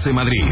Conoce Madrid.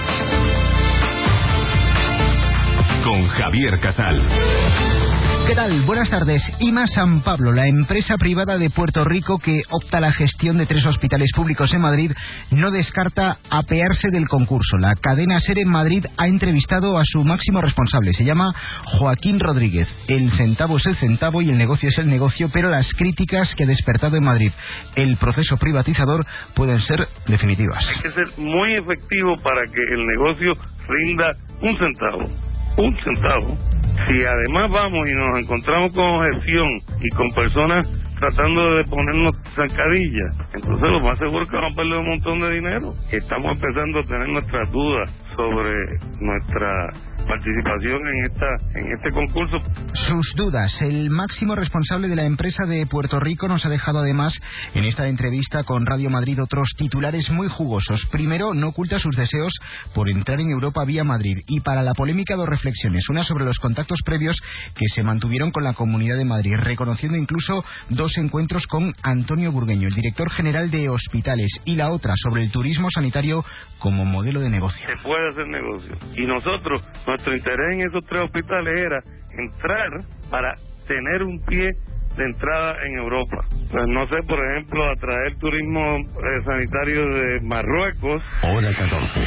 Con Javier Casal. ¿Qué tal? Buenas tardes. IMA San Pablo, la empresa privada de Puerto Rico que opta a la gestión de 3 hospitales públicos en Madrid, no descarta apearse del concurso. La cadena SER en Madrid ha entrevistado a su máximo responsable. Se llama Joaquín Rodríguez. El centavo es el centavo y el negocio es el negocio, pero las críticas que ha despertado en Madrid el proceso privatizador pueden ser definitivas. Hay que ser muy efectivo para que el negocio rinda un centavo. Un centavo. Si además vamos y nos encontramos con objeción y con personas tratando de ponernos zancadillas, entonces lo más seguro es que vamos a perder un montón de dinero. Estamos empezando a tener nuestras dudas sobre nuestra participación en este concurso. Sus dudas. El máximo responsable de la empresa de Puerto Rico nos ha dejado además en esta entrevista con Radio Madrid otros titulares muy jugosos. Primero, no oculta sus deseos por entrar en Europa vía Madrid. Y para la polémica, 2 reflexiones. Una sobre los contactos previos que se mantuvieron con la Comunidad de Madrid, reconociendo incluso 2 encuentros con Antonio Burgueño, el director general de Hospitales. Y la otra sobre el turismo sanitario como modelo de negocio. Se puede hacer negocio. Y nosotros, nuestro interés en esos 3 hospitales era entrar para tener un pie de entrada en Europa. Pues no sé, por ejemplo, atraer turismo sanitario de Marruecos. Hora 14.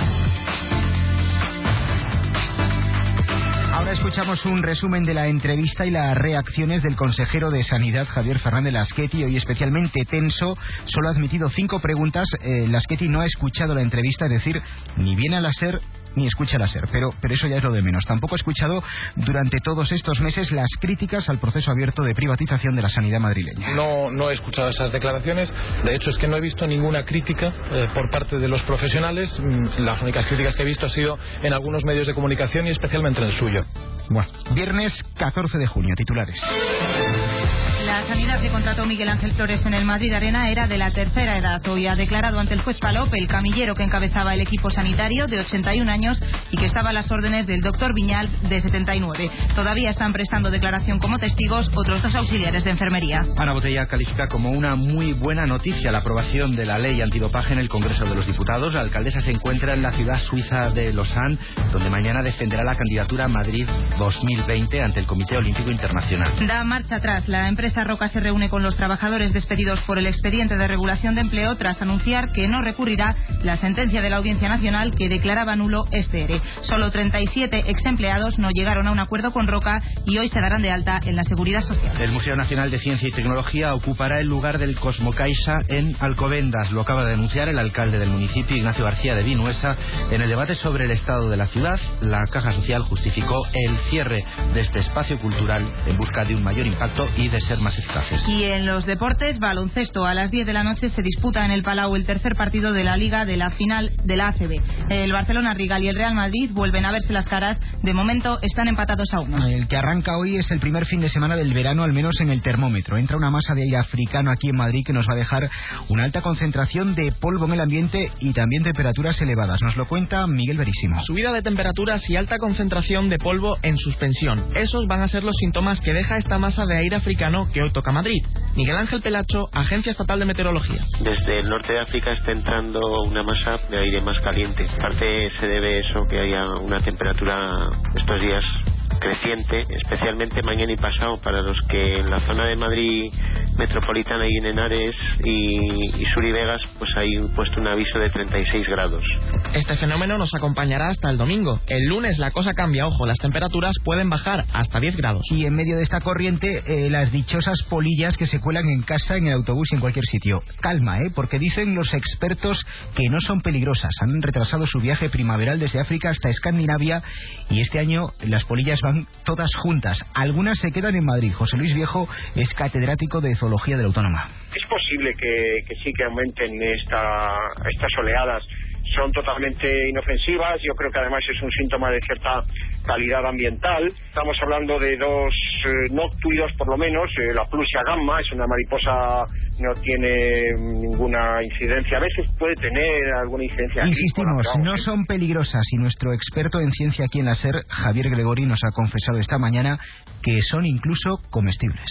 Ahora escuchamos un resumen de la entrevista y las reacciones del consejero de Sanidad, Javier Fernández Lasqueti, hoy especialmente tenso. Solo ha admitido 5 preguntas. Lasqueti no ha escuchado la entrevista, es decir, ni viene a la SER ni escucha la SER, pero eso ya es lo de menos. Tampoco ha escuchado durante todos estos meses las críticas al proceso abierto de privatización de la sanidad madrileña. No he escuchado esas declaraciones. De hecho, es que no he visto ninguna crítica por parte de los profesionales. Las únicas críticas que he visto han sido en algunos medios de comunicación y especialmente en el suyo. Bueno, viernes 14 de junio, titulares. La sanidad que contrató Miguel Ángel Flores en el Madrid Arena era de la tercera edad. Hoy ha declarado ante el juez Palop, el camillero que encabezaba el equipo sanitario, de 81 años y que estaba a las órdenes del doctor Viñal, de 79. Todavía están prestando declaración como testigos otros 2 auxiliares de enfermería. Ana Botella califica como una muy buena noticia la aprobación de la ley antidopaje en el Congreso de los Diputados. La alcaldesa se encuentra en la ciudad suiza de Lausanne, donde mañana defenderá la candidatura a Madrid 2020 ante el Comité Olímpico Internacional. Da marcha atrás. La empresa Roca se reúne con los trabajadores despedidos por el expediente de regulación de empleo tras anunciar que no recurrirá la sentencia de la Audiencia Nacional que declaraba nulo este ERE. Solo 37 exempleados no llegaron a un acuerdo con Roca y hoy se darán de alta en la Seguridad Social. El Museo Nacional de Ciencia y Tecnología ocupará el lugar del Cosmocaixa en Alcobendas. Lo acaba de denunciar el alcalde del municipio, Ignacio García de Vinuesa, en el debate sobre el estado de la ciudad. La Caja Social justificó el cierre de este espacio cultural en busca de un mayor impacto y de ser más eficaces. Y en los deportes, baloncesto. A las 10 de la noche se disputa en el Palau el tercer partido de la Liga de la final de la ACB. El Barcelona Rigal y el Real Madrid vuelven a verse las caras. De momento están empatados a 1. El que arranca hoy es el primer fin de semana del verano, al menos en el termómetro. Entra una masa de aire africano aquí en Madrid que nos va a dejar una alta concentración de polvo en el ambiente y también temperaturas elevadas. Nos lo cuenta Miguel Verísimo. Subida de temperaturas y alta concentración de polvo en suspensión. Esos van a ser los síntomas que deja esta masa de aire africano que hoy toca Madrid. Miguel Ángel Pelacho, Agencia Estatal de Meteorología. Desde el norte de África está entrando una masa de aire más caliente. En parte se debe eso, que haya una temperatura estos días creciente, especialmente mañana y pasado para los que en la zona de Madrid metropolitana y en Henares y Sur y Vegas pues hay puesto un aviso de 36 grados. Este fenómeno nos acompañará hasta el domingo. El lunes la cosa cambia, ojo, las temperaturas pueden bajar hasta 10 grados. Y en medio de esta corriente, las dichosas polillas que se cuelan en casa, en el autobús y en cualquier sitio. Calma, porque dicen los expertos que no son peligrosas. Han retrasado su viaje primaveral desde África hasta Escandinavia y este año las polillas van todas juntas. Algunas se quedan en Madrid. José Luis Viejo es catedrático de Zoología de la Autónoma. Es posible que sí que aumenten estas oleadas. Son totalmente inofensivas. Yo creo que además es un síntoma de cierta calidad ambiental. Estamos hablando de 2 noctuidos por lo menos. La Plusia gamma es una mariposa, no tiene ninguna incidencia. A veces puede tener alguna incidencia. Insistimos, no son peligrosas y nuestro experto en ciencia aquí en la SER, Javier Gregori, nos ha confesado esta mañana que son incluso comestibles.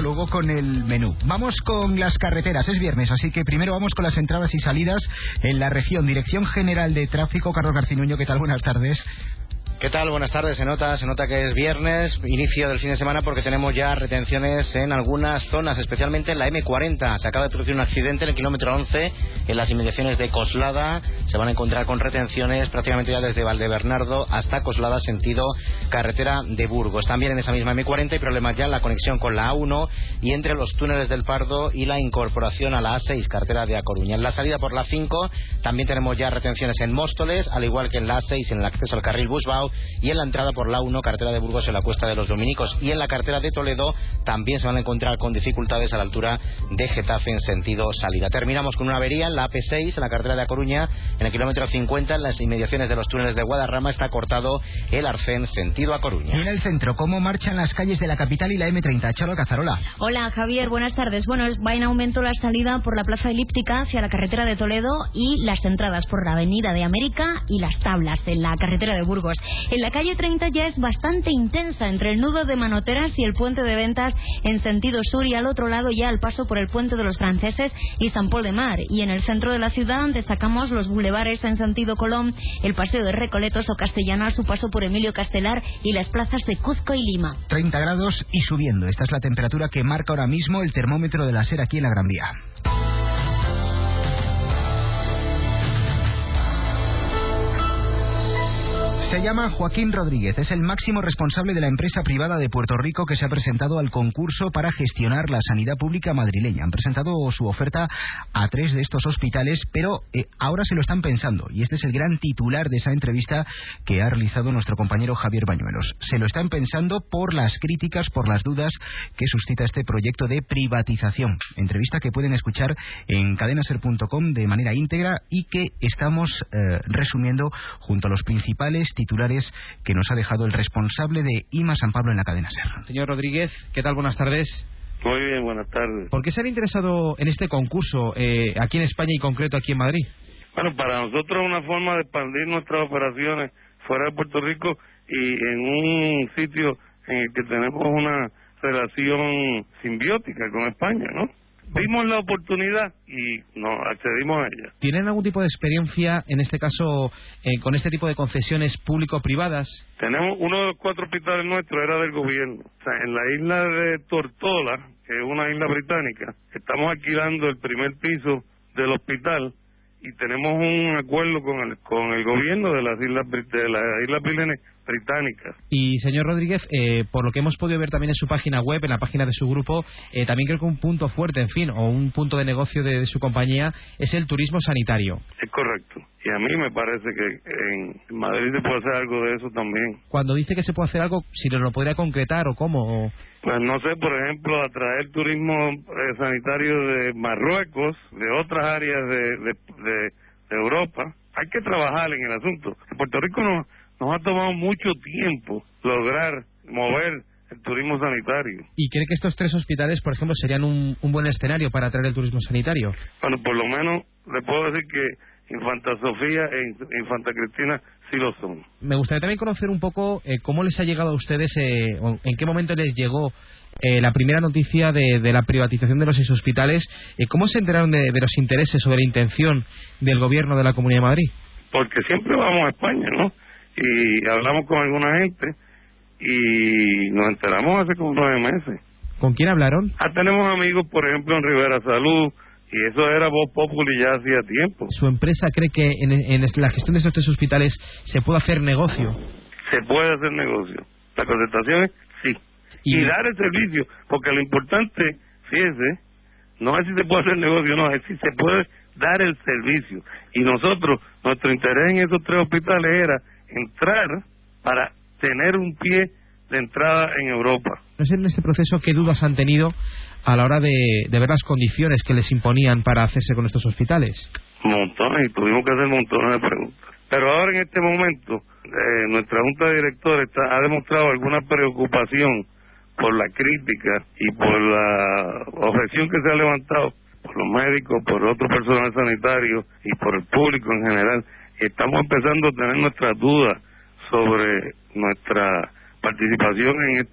luego con el menú. Vamos con las carreteras, es viernes, así que primero vamos con las entradas y salidas en la región. Dirección General de Tráfico, Carlos Garcinuño, ¿qué tal? Buenas tardes. ¿Qué tal? Buenas tardes. Se nota que es viernes, inicio del fin de semana, porque tenemos ya retenciones en algunas zonas, especialmente en la M40. Se acaba de producir un accidente en el kilómetro 11, en las inmediaciones de Coslada. Se van a encontrar con retenciones prácticamente ya desde Valdebernardo hasta Coslada, sentido carretera de Burgos. También en esa misma M40 hay problemas ya en la conexión con la A1 y entre los túneles del Pardo y la incorporación a la A6, carretera de A Coruña. En la salida por la 5 también tenemos ya retenciones en Móstoles, al igual que en la A6 en el acceso al carril Busbao, y en la entrada por la 1, carretera de Burgos en la Cuesta de los Dominicos. Y en la carretera de Toledo también se van a encontrar con dificultades a la altura de Getafe en sentido salida. Terminamos con una avería en la AP6, en la carretera de A Coruña, en el kilómetro 50, en las inmediaciones de los túneles de Guadarrama, está cortado el Arcén sentido A Coruña. Y en el centro, ¿cómo marchan las calles de la capital y la M30? Charo Cazarola. Hola, Javier, buenas tardes. Bueno, va en aumento la salida por la Plaza Elíptica hacia la carretera de Toledo y las entradas por la Avenida de América y las Tablas en la carretera de Burgos. En la calle 30 ya es bastante intensa entre el nudo de Manoteras y el puente de Ventas en sentido sur, y al otro lado ya el paso por el puente de los Franceses y San Pol de Mar. Y en el centro de la ciudad destacamos los bulevares en sentido Colón, el paseo de Recoletos o Castellana a su paso por Emilio Castelar y las plazas de Cuzco y Lima. 30 grados y subiendo. Esta es la temperatura que marca ahora mismo el termómetro de la SER aquí en la Gran Vía. Se llama Joaquín Rodríguez, es el máximo responsable de la empresa privada de Puerto Rico que se ha presentado al concurso para gestionar la sanidad pública madrileña. Han presentado su oferta a 3 de estos hospitales, pero ahora se lo están pensando, y este es el gran titular de esa entrevista que ha realizado nuestro compañero Javier Bañuelos. Se lo están pensando por las críticas, por las dudas que suscita este proyecto de privatización. Entrevista que pueden escuchar en cadenaser.com de manera íntegra y que estamos resumiendo junto a los principales titulares que nos ha dejado el responsable de IMA San Pablo en la cadena SER. Señor Rodríguez, ¿qué tal? Buenas tardes. Muy bien, buenas tardes. ¿Por qué se han interesado en este concurso aquí en España y concreto aquí en Madrid? Bueno, para nosotros es una forma de expandir nuestras operaciones fuera de Puerto Rico y en un sitio en el que tenemos una relación simbiótica con España, ¿no? Vimos la oportunidad y nos accedimos a ella. ¿Tienen algún tipo de experiencia, en este caso, con este tipo de concesiones público-privadas? Tenemos uno de los 4 hospitales nuestros, era del gobierno. O sea, en la isla de Tortola, que es una isla británica, estamos alquilando el primer piso del hospital y tenemos un acuerdo con el gobierno de las Islas Vírgenes Británicas. Y señor Rodríguez, por lo que hemos podido ver también en su página web, en la página de su grupo, también creo que un punto fuerte, en fin, o un punto de negocio de su compañía es el turismo sanitario. Es correcto. Y a mí me parece que en Madrid se puede hacer algo de eso también. Cuando dice que se puede hacer algo, si nos lo podría concretar o cómo. Pues no sé, por ejemplo, atraer turismo sanitario de Marruecos, de otras áreas de Europa. Hay que trabajar en el asunto. En Puerto Rico nos ha tomado mucho tiempo lograr mover el turismo sanitario. ¿Y cree que estos 3 hospitales, por ejemplo, serían un buen escenario para atraer el turismo sanitario? Bueno, por lo menos le puedo decir que Infanta Sofía e Infanta Cristina sí lo son. Me gustaría también conocer un poco cómo les ha llegado a ustedes, o en qué momento les llegó la primera noticia de la privatización de los 6 hospitales. ¿Cómo se enteraron de los intereses o de la intención del gobierno de la Comunidad de Madrid? Porque siempre vamos a España, ¿no? Y hablamos con alguna gente y nos enteramos hace como 9 meses. ¿Con quién hablaron? Tenemos amigos, por ejemplo, en Rivera Salud, y eso era voz populi ya hacía tiempo. ¿Su empresa cree que en la gestión de estos 3 hospitales se puede hacer negocio? Se puede hacer negocio. La contestación es sí. Y dar el servicio, porque lo importante, fíjese, no es si se puede hacer negocio, no, es si se puede dar el servicio. Y nosotros, nuestro interés en esos 3 hospitales era entrar para tener un pie de entrada en Europa. No sé en este proceso qué dudas han tenido a la hora de ver las condiciones que les imponían para hacerse con estos hospitales. Montones, y tuvimos que hacer montones de preguntas. Pero ahora en este momento, nuestra Junta de Directores ha demostrado alguna preocupación por la crítica y por la objeción que se ha levantado por los médicos, por otro personal sanitario y por el público en general. Estamos empezando a tener nuestras dudas sobre nuestra participación en esta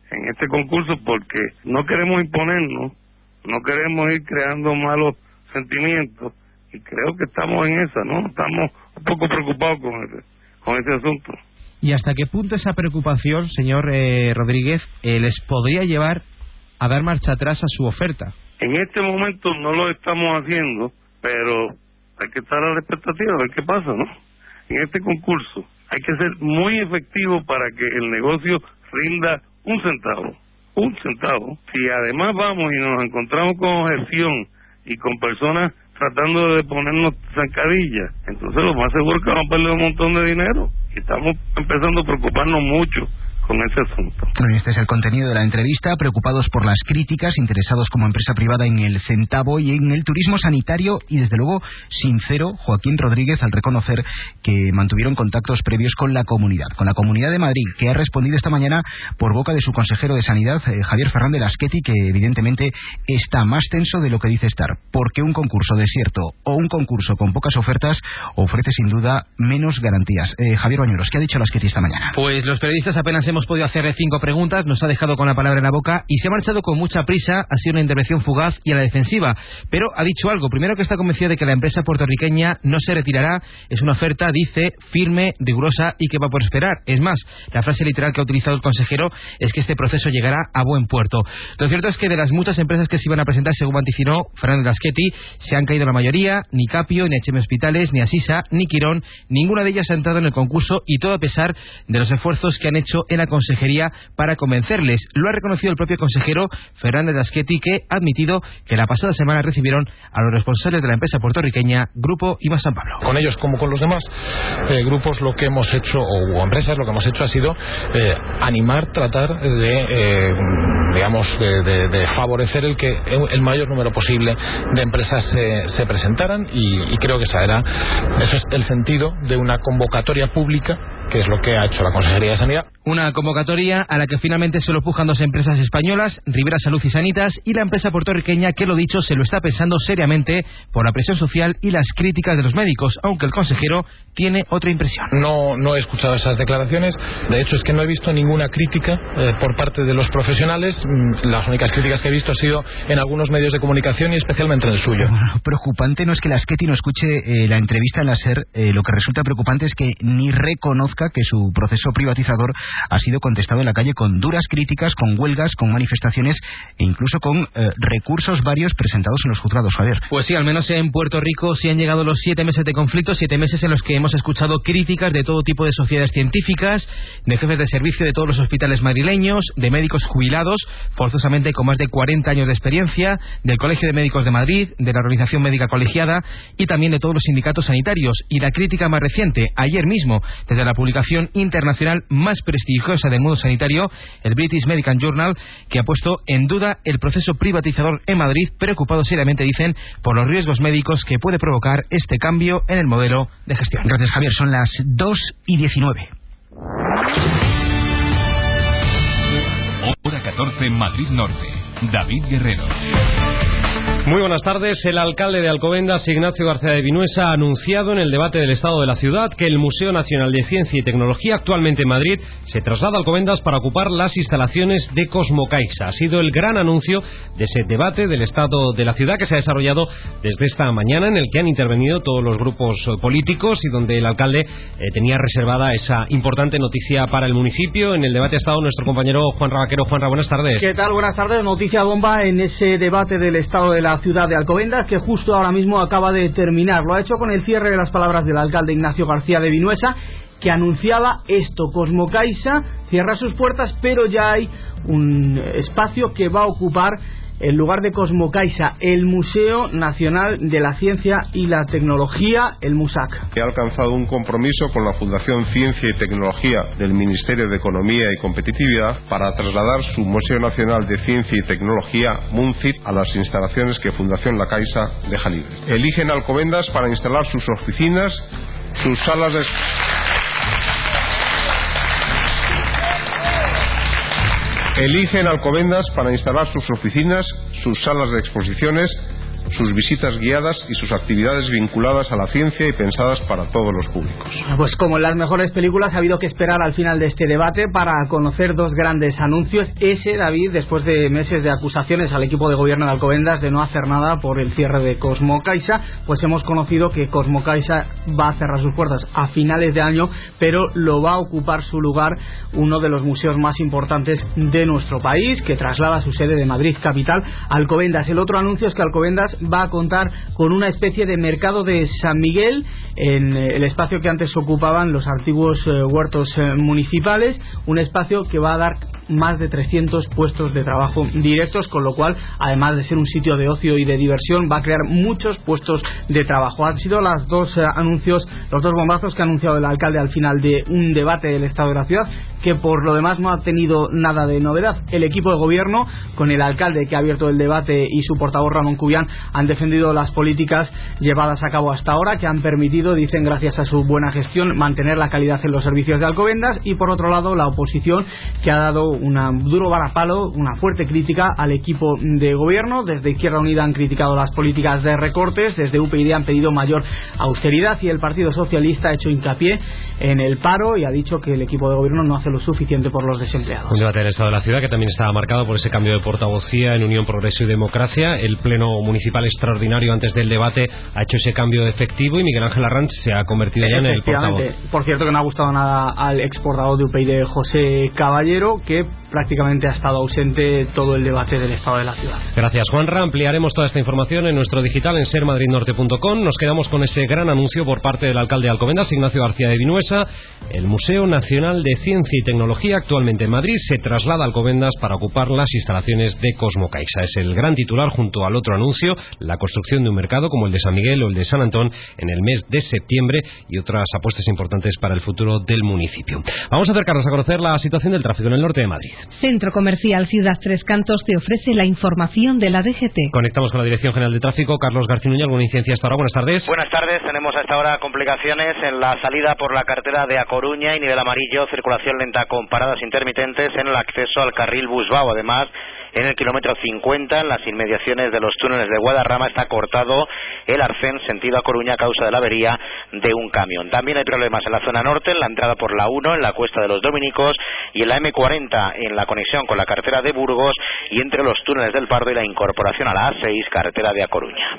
en este concurso porque no queremos imponernos, no queremos ir creando malos sentimientos y creo que estamos en esa, ¿no? Estamos un poco preocupados con ese asunto. ¿Y hasta qué punto esa preocupación, señor Rodríguez, les podría llevar a dar marcha atrás a su oferta? En este momento no lo estamos haciendo, pero hay que estar a la expectativa, a ver qué pasa, ¿no? En este concurso hay que ser muy efectivo para que el negocio rinda un centavo. Si además vamos y nos encontramos con objeción y con personas tratando de ponernos zancadillas, entonces lo más seguro es que vamos a perder un montón de dinero y estamos empezando a preocuparnos mucho con ese asunto. Este es el contenido de la entrevista, preocupados por las críticas, interesados como empresa privada en el centavo y en el turismo sanitario y desde luego sincero Joaquín Rodríguez al reconocer que mantuvieron contactos previos con la Comunidad de Madrid, que ha respondido esta mañana por boca de su consejero de Sanidad, Javier Fernández Lasqueti, que evidentemente está más tenso de lo que dice estar, porque un concurso desierto o un concurso con pocas ofertas ofrece sin duda menos garantías. Javier Bañuelos, ¿qué ha dicho Lasqueti esta mañana? Pues los periodistas apenas hemos podido hacerle 5 preguntas, nos ha dejado con la palabra en la boca y se ha marchado con mucha prisa. Ha sido una intervención fugaz y a la defensiva, pero ha dicho algo. Primero, que está convencido de que la empresa puertorriqueña no se retirará. Es una oferta, dice, firme, rigurosa y que va a prosperar. Es más, la frase literal que ha utilizado el consejero es que este proceso llegará a buen puerto. Lo cierto es que de las muchas empresas que se iban a presentar, según vaticinó Fernández Lasqueti, se han caído la mayoría. Ni Capio, ni HM Hospitales, ni Asisa, ni Quirón, ninguna de ellas ha entrado en el concurso, y todo a pesar de los esfuerzos que han hecho en la consejería para convencerles. Lo ha reconocido el propio consejero Fernández Lasqueti, que ha admitido que la pasada semana recibieron a los responsables de la empresa puertorriqueña Grupo IMA San Pablo. Con ellos, como con los demás grupos, lo que hemos hecho, o empresas, lo que hemos hecho ha sido animar, tratar de favorecer el mayor número posible de empresas se presentaran, y creo que eso es el sentido de una convocatoria pública, que es lo que ha hecho la Consejería de Sanidad. Una convocatoria a la que finalmente solo pujan 2 empresas españolas, Rivera Salud y Sanitas, y la empresa puertorriqueña, que lo dicho, se lo está pensando seriamente por la presión social y las críticas de los médicos, aunque el consejero tiene otra impresión. No he escuchado esas declaraciones. De hecho, es que no he visto ninguna crítica por parte de los profesionales. Las únicas críticas que he visto ha sido en algunos medios de comunicación y especialmente en el suyo. Bueno, preocupante no es que Lasqueti no escuche la entrevista en la SER. Lo que resulta preocupante es que ni reconozca que su proceso privatizador ha sido contestado en la calle con duras críticas, con huelgas, con manifestaciones e incluso con recursos varios presentados en los juzgados, Javier. Pues sí, al menos en Puerto Rico sí han llegado los 7 meses de conflicto, 7 meses en los que hemos escuchado críticas de todo tipo de sociedades científicas, de jefes de servicio de todos los hospitales madrileños, de médicos jubilados, forzosamente con más de 40 años de experiencia, del Colegio de Médicos de Madrid, de la Organización Médica Colegiada y también de todos los sindicatos sanitarios. Y la crítica más reciente, ayer mismo, desde la publicación internacional más prestigiosa del mundo sanitario, el British Medical Journal, que ha puesto en duda el proceso privatizador en Madrid, preocupado seriamente, dicen, por los riesgos médicos que puede provocar este cambio en el modelo de gestión. Gracias, Javier. Son las 2:19. Hora 14, Madrid Norte. David Guerrero. Muy buenas tardes. El alcalde de Alcobendas, Ignacio García de Vinuesa, ha anunciado en el debate del Estado de la Ciudad que el Museo Nacional de Ciencia y Tecnología, actualmente en Madrid, se traslada a Alcobendas para ocupar las instalaciones de Cosmocaixa. Ha sido el gran anuncio de ese debate del Estado de la Ciudad que se ha desarrollado desde esta mañana, en el que han intervenido todos los grupos políticos y donde el alcalde tenía reservada esa importante noticia para el municipio. En el debate ha estado nuestro compañero Juan Rabaquero. Juanra, buenas tardes. ¿Qué tal? Buenas tardes. Noticia bomba en ese debate del Estado de la Ciudad de Alcobendas, que justo ahora mismo acaba de terminar. Lo ha hecho con el cierre de las palabras del alcalde Ignacio García de Vinuesa, que anunciaba esto: Cosmocaixa cierra sus puertas, pero ya hay un espacio que va a ocupar el lugar de Cosmocaixa, el Museo Nacional de la Ciencia y la Tecnología, el MUSAC. He alcanzado un compromiso con la Fundación Ciencia y Tecnología del Ministerio de Economía y Competitividad para trasladar su Museo Nacional de Ciencia y Tecnología, MUNCIT, a las instalaciones que Fundación La Caixa deja libres. Eligen Alcobendas para instalar sus oficinas, sus salas de... Eligen Alcobendas para instalar sus oficinas, sus salas de exposiciones, sus visitas guiadas y sus actividades vinculadas a la ciencia y pensadas para todos los públicos. Pues como en las mejores películas ha habido que esperar al final de este debate para conocer dos grandes anuncios. Ese, David, después de meses de acusaciones al equipo de gobierno de Alcobendas de no hacer nada por el cierre de Cosmocaixa, pues hemos conocido que Cosmocaixa va a cerrar sus puertas a finales de año, pero lo va a ocupar su lugar uno de los museos más importantes de nuestro país, que traslada su sede de Madrid capital a Alcobendas. El otro anuncio es que Alcobendas va a contar con una especie de mercado de San Miguel en el espacio que antes ocupaban los antiguos huertos municipales, un espacio que va a dar más de 300 puestos de trabajo directos, con lo cual, además de ser un sitio de ocio y de diversión, va a crear muchos puestos de trabajo. Han sido los dos anuncios, los dos bombazos que ha anunciado el alcalde al final de un debate del estado de la ciudad, que por lo demás no ha tenido nada de novedad. El equipo de gobierno, con el alcalde que ha abierto el debate y su portavoz Ramón Cubián, han defendido las políticas llevadas a cabo hasta ahora, que han permitido, dicen, gracias a su buena gestión, mantener la calidad en los servicios de Alcobendas. Y por otro lado, la oposición, que ha dado una duro varapalo, una fuerte crítica al equipo de gobierno. Desde Izquierda Unida han criticado las políticas de recortes, desde UPyD han pedido mayor austeridad, y el Partido Socialista ha hecho hincapié en el paro y ha dicho que el equipo de gobierno no hace lo suficiente por los desempleados. Un debate del estado de la ciudad que también estaba marcado por ese cambio de portavocía en Unión, Progreso y Democracia. El pleno municipal extraordinario antes del debate ha hecho ese cambio de efectivo y Miguel Ángel Arranz se ha convertido ya en el portavoz. Por cierto, que no ha gustado nada al ex portavoz de UPyD, José Caballero, que prácticamente ha estado ausente todo el debate del estado de la ciudad. Gracias, Juanra. Ampliaremos toda esta información en nuestro digital en sermadridnorte.com. Nos quedamos con ese gran anuncio por parte del alcalde de Alcobendas, Ignacio García de Vinuesa. El Museo Nacional de Ciencia y Tecnología, actualmente en Madrid, se traslada a Alcobendas para ocupar las instalaciones de Cosmocaixa. Es el gran titular junto al otro anuncio, la construcción de un mercado como el de San Miguel o el de San Antón en el mes de septiembre, y otras apuestas importantes para el futuro del municipio. Vamos a acercarnos a conocer la situación del tráfico en el norte de Madrid. Centro Comercial Ciudad Tres Cantos te ofrece la información de la DGT. Conectamos con la Dirección General de Tráfico. Carlos Garcinuña, ¿alguna incidencia hasta ahora? Buenas tardes. Buenas tardes. Tenemos hasta ahora complicaciones en la salida por la carretera de A Coruña y nivel amarillo, circulación lenta con paradas intermitentes en el acceso al carril Busbao. Además, en el kilómetro 50, en las inmediaciones de los túneles de Guadarrama, está cortado el arcén sentido A Coruña a causa de la avería de un camión. También hay problemas en la zona norte, en la entrada por la 1, en la Cuesta de los Dominicos, y en la M40, en la conexión con la carretera de Burgos, y entre los túneles del Pardo y la incorporación a la A6, carretera de A Coruña.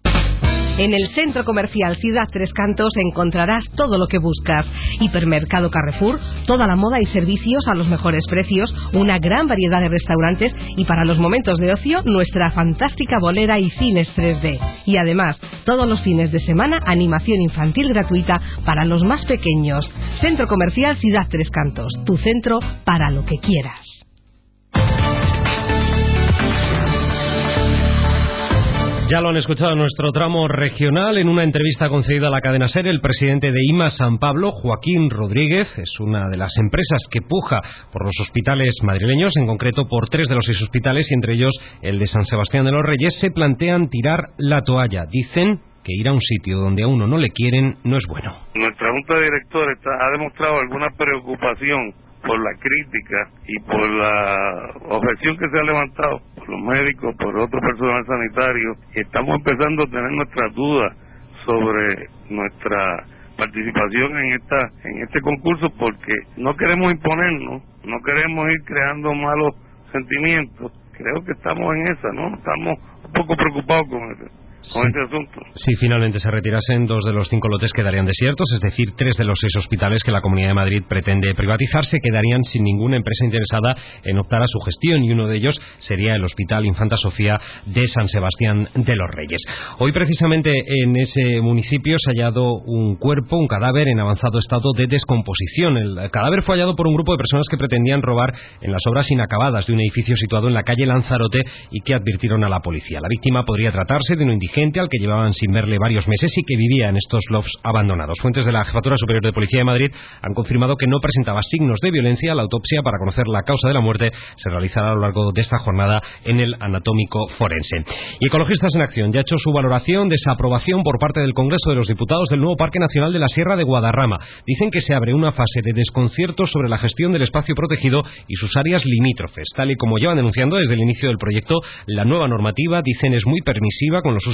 En el Centro Comercial Ciudad Tres Cantos encontrarás todo lo que buscas. Hipermercado Carrefour, toda la moda y servicios a los mejores precios, una gran variedad de restaurantes y, para los momentos de ocio, nuestra fantástica bolera y cines 3D. Y además, todos los fines de semana, animación infantil gratuita para los más pequeños. Centro Comercial Ciudad Tres Cantos, tu centro para lo que quieras. Ya lo han escuchado en nuestro tramo regional. En una entrevista concedida a la cadena SER, el presidente de IMA San Pablo, Joaquín Rodríguez, es una de las empresas que puja por los hospitales madrileños, en concreto por 3 de los 6 hospitales, y entre ellos el de San Sebastián de los Reyes. Se plantean tirar la toalla. Dicen que ir a un sitio donde a uno no le quieren no es bueno. Nuestra Junta de Directores ha demostrado alguna preocupación por la crítica y por la objeción que se ha levantado por los médicos, por otro personal sanitario, y estamos empezando a tener nuestras dudas sobre nuestra participación en este concurso, porque no queremos imponernos, no queremos ir creando malos sentimientos. Creo que estamos en esa, ¿no? Estamos un poco preocupados con ese asunto. Si finalmente se retirasen, 2 de los 5 lotes quedarían desiertos, es decir, 3 de los 6 hospitales que la Comunidad de Madrid pretende privatizar se quedarían sin ninguna empresa interesada en optar a su gestión, y uno de ellos sería el Hospital Infanta Sofía de San Sebastián de los Reyes. Hoy, precisamente, en ese municipio se ha hallado un cuerpo, un cadáver en avanzado estado de descomposición. El cadáver fue hallado por un grupo de personas que pretendían robar en las obras inacabadas de un edificio situado en la calle Lanzarote y que advirtieron a la policía. La víctima podría tratarse de un indigente al que llevaban sin verle varios meses y que vivía en estos lofts abandonados. Fuentes de la Jefatura Superior de Policía de Madrid han confirmado que no presentaba signos de violencia. La autopsia para conocer la causa de la muerte se realizará a lo largo de esta jornada en el anatómico forense. Y Ecologistas en Acción ya ha hecho su valoración de esa aprobación por parte del Congreso de los Diputados del nuevo Parque Nacional de la Sierra de Guadarrama. Dicen que se abre una fase de desconcierto sobre la gestión del espacio protegido y sus áreas limítrofes. Tal y como llevan denunciando desde el inicio del proyecto, la nueva normativa, dicen, es muy permisiva con los usos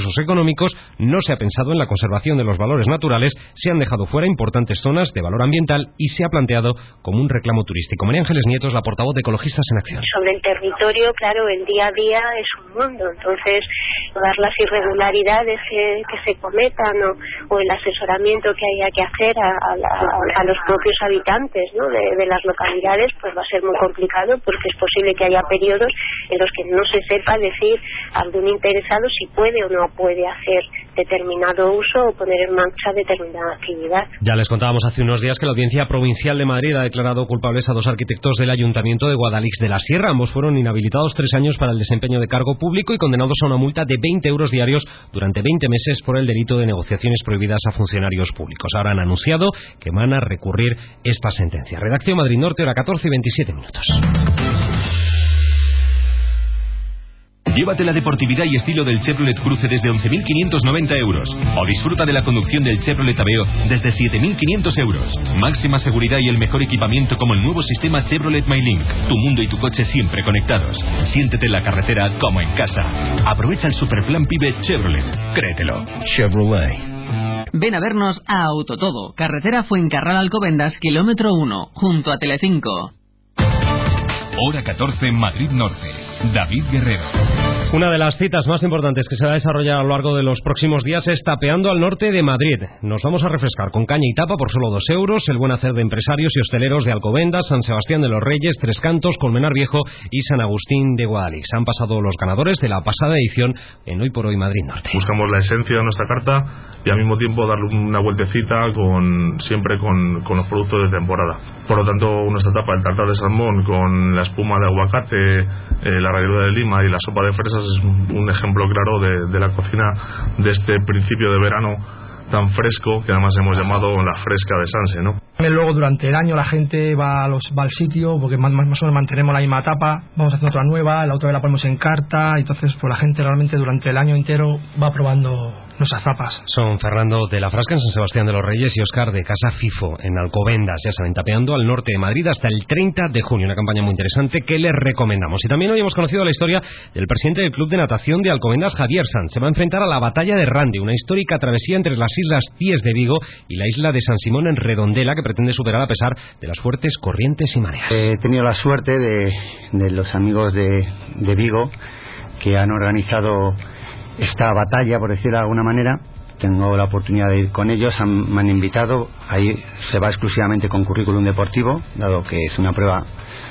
recursos económicos, no se ha pensado en la conservación de los valores naturales, se han dejado fuera importantes zonas de valor ambiental y se ha planteado como un reclamo turístico. María Ángeles Nieto es la portavoz de Ecologistas en Acción. Sobre el territorio, claro, el día a día es un mundo, entonces todas las irregularidades que se cometan o el asesoramiento que haya que hacer a los propios habitantes, ¿no?, de las localidades, pues va a ser muy complicado, porque es posible que haya periodos en los que no se sepa decir a algún interesado si puede o no puede hacer determinado uso o poner en marcha determinada actividad. Ya les contábamos hace unos días que la Audiencia Provincial de Madrid ha declarado culpables a 2 arquitectos del Ayuntamiento de Guadalix de la Sierra. Ambos fueron inhabilitados 3 años para el desempeño de cargo público y condenados a una multa de 20 euros diarios durante 20 meses por el delito de negociaciones prohibidas a funcionarios públicos. Ahora han anunciado que van a recurrir esta sentencia. Redacción Madrid Norte, hora 14 y 27 minutos. Llévate la deportividad y estilo del Chevrolet Cruze desde 11.590 euros. O disfruta de la conducción del Chevrolet Aveo desde 7.500 euros. Máxima seguridad y el mejor equipamiento como el nuevo sistema Chevrolet MyLink. Tu mundo y tu coche siempre conectados. Siéntete en la carretera como en casa. Aprovecha el superplan PIBE Chevrolet. Créetelo. Chevrolet. Ven a vernos a Autotodo, carretera Fuencarral Alcobendas, kilómetro 1, junto a Telecinco. Hora 14, Madrid Norte. David Guerrero. Una de las citas más importantes que se va a desarrollar a lo largo de los próximos días es Tapeando al Norte de Madrid. Nos vamos a refrescar con caña y tapa por solo 2 euros, el buen hacer de empresarios y hosteleros de Alcobendas, San Sebastián de los Reyes, Tres Cantos, Colmenar Viejo y San Agustín de Guadalix. Han pasado los ganadores de la pasada edición en Hoy por Hoy Madrid Norte. Buscamos la esencia de nuestra carta y al mismo tiempo darle una vueltecita siempre con los productos de temporada. Por lo tanto, nuestra tapa, el tartar de salmón con la espuma de aguacate, la ralladura de lima y la sopa de fresas es un ejemplo claro de la cocina de este principio de verano tan fresco, que además hemos llamado la fresca de Sanse, ¿no? Luego durante el año la gente va al sitio, porque más o menos mantenemos la misma tapa, vamos haciendo otra nueva, la otra vez la ponemos en carta, entonces pues la gente realmente durante el año entero va probando nuestras tapas. Son Fernando de la Frasca en San Sebastián de los Reyes y Óscar de Casa Fifo en Alcobendas, ya saben, Tapeando al Norte de Madrid hasta el 30 de junio, una campaña muy interesante que les recomendamos. Y también hoy hemos conocido la historia del presidente del Club de Natación de Alcobendas, Javier Sanz. Se va a enfrentar a la Batalla de Rande, una histórica travesía entre las islas Pies de Vigo y la isla de San Simón en Redondela, que pretende superar a pesar de las fuertes corrientes y mareas. He tenido la suerte de los amigos de Vigo que han organizado esta batalla, por decirlo de alguna manera. Tengo la oportunidad de ir con ellos, me han invitado. Ahí se va exclusivamente con currículum deportivo, dado que es una prueba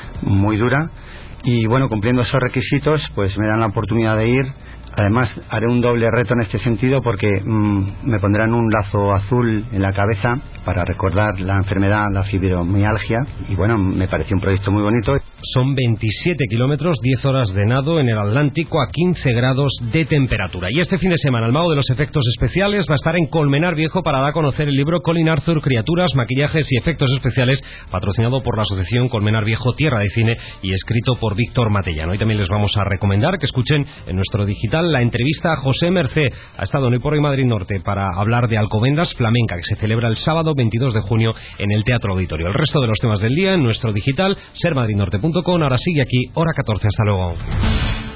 muy dura, y bueno, cumpliendo esos requisitos pues me dan la oportunidad de ir. Además haré un doble reto en este sentido, porque me pondrán un lazo azul en la cabeza para recordar la enfermedad, la fibromialgia, y bueno, me pareció un proyecto muy bonito. Son 27 kilómetros, 10 horas de nado en el Atlántico a 15 grados de temperatura. Y este fin de semana el mago de los efectos especiales va a estar en Colmenar Viejo para dar a conocer el libro Colin Arthur, Criaturas, Maquillajes y Efectos Especiales, patrocinado por la Asociación Colmenar Viejo Tierra de Cine y escrito por Víctor Matellano. Y también les vamos a recomendar que escuchen en nuestro digital la entrevista a José Mercé. Ha estado en Hoy por Hoy Madrid Norte para hablar de Alcobendas Flamenca, que se celebra el sábado 22 de junio en el Teatro Auditorio. El resto de los temas del día en nuestro digital, sermadridnorte.com. Ahora sigue aquí, hora 14. Hasta luego.